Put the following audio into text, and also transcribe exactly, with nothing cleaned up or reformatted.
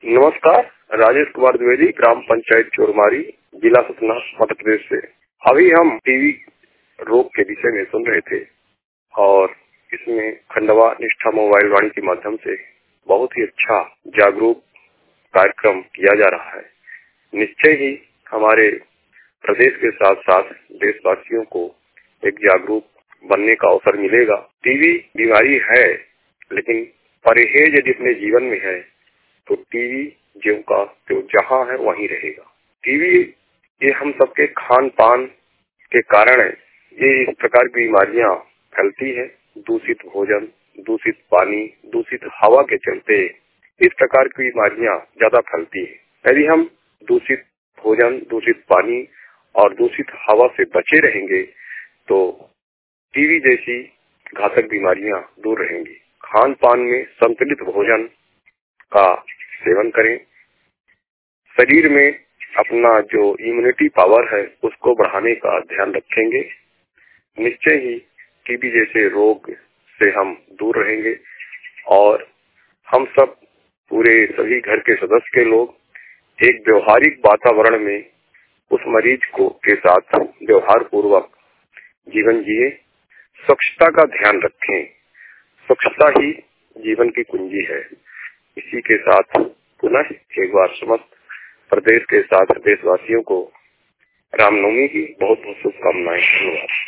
नमस्कार, राजेश कुमार द्विवेदी, ग्राम पंचायत चोरमारी, जिला सतना, मध्य प्रदेश से। अभी हम टीवी रोग के विषय में सुन रहे थे और इसमें खंडवा निष्ठा मोबाइल वाणी के माध्यम से बहुत ही अच्छा जागरूक कार्यक्रम किया जा रहा है। निश्चय ही हमारे प्रदेश के साथ साथ देशवासियों को एक जागरूक बनने का अवसर मिलेगा। टीवी बीमारी है, लेकिन परहेज यदि अपने जीवन में है तो टीवी जो का जो जहां है वहीं रहेगा। टीवी ये हम सबके खान पान के कारण ये इस प्रकार की बीमारियां फैलती है। दूषित भोजन, दूषित पानी, दूषित हवा के चलते इस प्रकार की बीमारियां ज्यादा फैलती है। यदि हम दूषित भोजन, दूषित पानी और दूषित हवा से बचे रहेंगे तो टीवी जैसी घातक बीमारियां दूर रहेंगी। खान पान में संतुलित भोजन का सेवन करें। शरीर में अपना जो इम्यूनिटी पावर है उसको बढ़ाने का ध्यान रखेंगे। निश्चय ही टीबी जैसे रोग से हम दूर रहेंगे और हम सब पूरे सभी घर के सदस्य के लोग एक व्यवहारिक वातावरण में उस मरीज को के साथ व्यवहार पूर्वक जीवन जिए। स्वच्छता का ध्यान रखें। स्वच्छता ही जीवन की कुंजी है। इसी के साथ पुनः एक बार समस्त प्रदेश के साथ देशवासियों को रामनवमी की बहुत बहुत शुभकामनाएं। धन्यवाद।